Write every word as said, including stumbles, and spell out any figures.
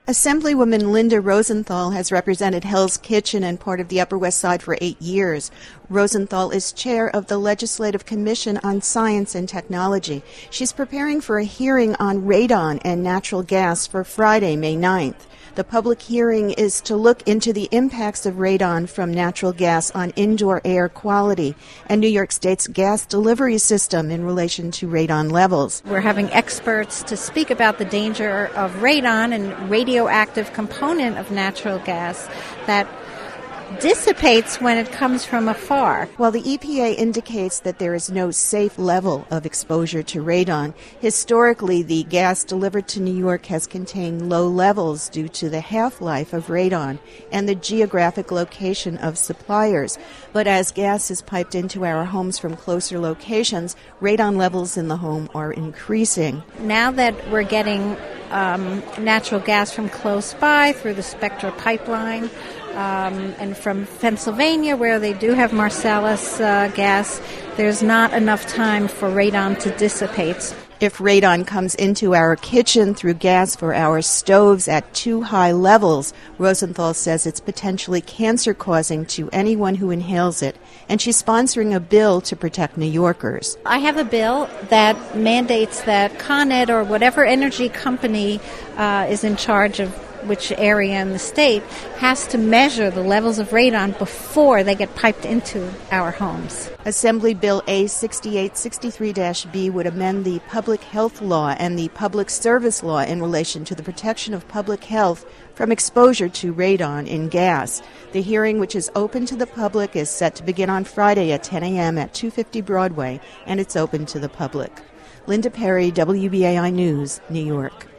Assemblywoman Linda Rosenthal has represented Hell's Kitchen and part of the Upper West Side for eight years. Rosenthal is chair of the Legislative Commission on Science and Technology. She's preparing for a hearing on radon and natural gas for Friday, May ninth. The public hearing is to look into the impacts of radon from natural gas on indoor air quality and New York State's gas delivery system in relation to radon levels. We're having experts to speak about the danger of radon and radioactive component of natural gas that dissipates when it comes from afar. While the E P A indicates that there is no safe level of exposure to radon, historically the gas delivered to New York has contained low levels due to the half-life of radon and the geographic location of suppliers. But as gas is piped into our homes from closer locations, radon levels in the home are increasing. Now that we're getting um, natural gas from close by through the Spectra pipeline, Um, and from Pennsylvania, where they do have Marcellus uh, gas, there's not enough time for radon to dissipate. If radon comes into our kitchen through gas for our stoves at too high levels, Rosenthal says it's potentially cancer-causing to anyone who inhales it, and she's sponsoring a bill to protect New Yorkers. I have a bill that mandates that Con Ed or whatever energy company uh, is in charge of which area in the state has to measure the levels of radon before they get piped into our homes. Assembly Bill A sixty-eight sixty-three B would amend the public health law and the public service law in relation to the protection of public health from exposure to radon in gas. The hearing, which is open to the public, is set to begin on Friday at ten a.m. at two fifty Broadway, and it's open to the public. Linda Perry, W B A I News, New York.